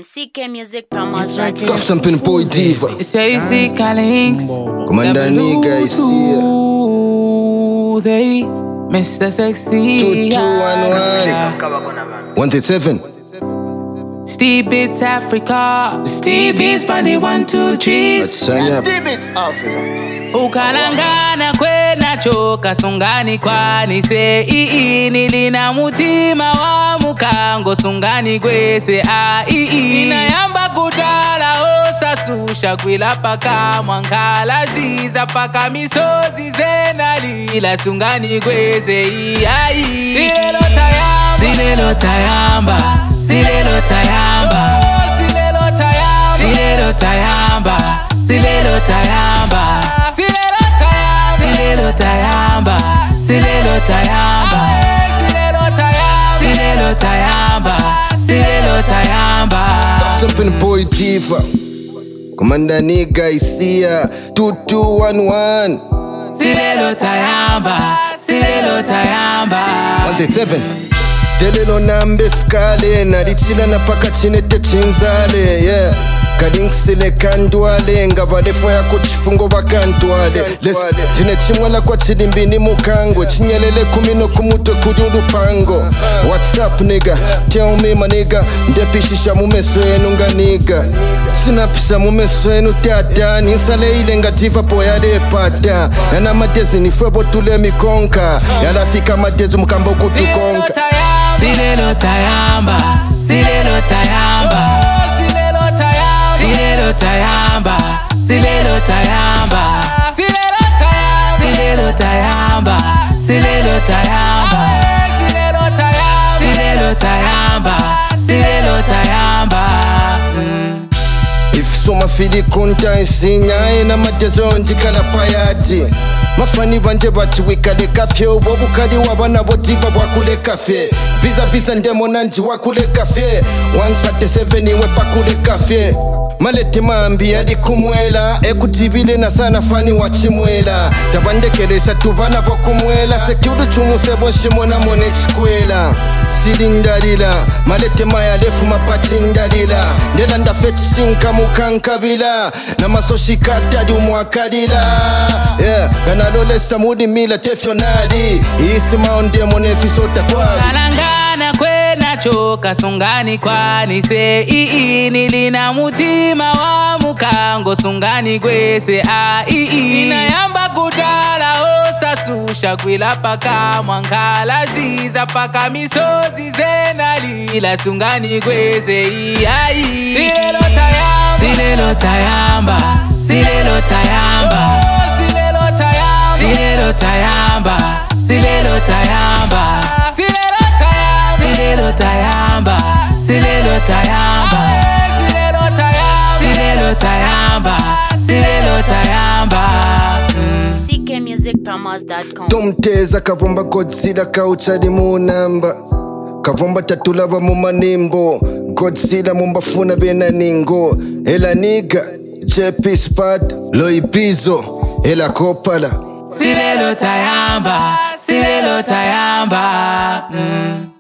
CK Music Promos. Stop something, boy diva. You say you see Links. Commander nigga is here. They Mr. Sexy 2211 137. Steve Beats Africa. Steve Beats Funny 1, 2, 3. Steve Beats Africa. Ukalangana kwena choka sungani kwani se nilina mutima wa mukango sungani kwese inayamba kutala osasusha kwila paka mwankala ziza paka misozi zena lila sungani kwese silelo tayamba silelo tayamba silelo tayamba silelo tayamba silelo tayamba Silelo tayamba, silelo tayamba, silelo tayamba, silelo tayamba. Stop something, boy diva. Commander nigga is here. 2211 Silelo tayamba, silelo tayamba. 137. Delelo nambe skale nalichila na paka chinete chinzale, yeah. Kadingsile kandwale ngabalefo yako chifungo bakantwale jine chimwala kwa chilimbini mukango chinyelele kumino kumuto kududu pango. What's up nigga, tell me my nigga. Ndepishisha mumeswenu nga nigga. Sinapisha mumeswenu tata. Nisale ile ngativa po yale pata. Yana madezi nifwebo tule mikonka. Yanafika madezi mkambo kutukonka. Silelo tayamba, silelo tayamba. Silelo tayamba, silelo tayamba, silelo tayamba, silelo tayamba, silelo tayamba, silelo tayamba. If soma fili kunta isinya ena matezo njikala payati. Mafani banje bachiwikale kafye Wabukali wabana botifa wakule kafye. Visa ndemo nanji wakule kafye. 137 iwe pakule kafye. Malete mambi yadi kumwela ekutibile na sana fani wachimwela tabandekelesa tuvana vokumwela sekiudu chumusebo shimona mone chikwela silindalila malete mayalefu mapati ndalila ndela ndafechishinka mukankabila na masoshikatadi umwakalila yeah ganalolesa mudi mila tefyonadi isi maondemo nefisota kwali kwena choka sungani kwani se nilina mutima wa mukango sungani kwese inayamba kutala osasusha kwila paka mwankala ziza paka misozi zena lila sungani kwese silelo tayamba silelo tayamba silelo tayamba silelo tayamba silelo tayamba Silelo tayamba, silelo tayamba, silelo tayamba, silelo tayamba. CKMusicPromos.com. Tomteza kavomba Godzilla kauchadi munamba. Kavomba tatulaba mumanimbo. Godzilla mumbafuna bena ningo. Ela niga, JP Spad, Loipizo, ela kopala. Silelo tayamba, silelo tayamba.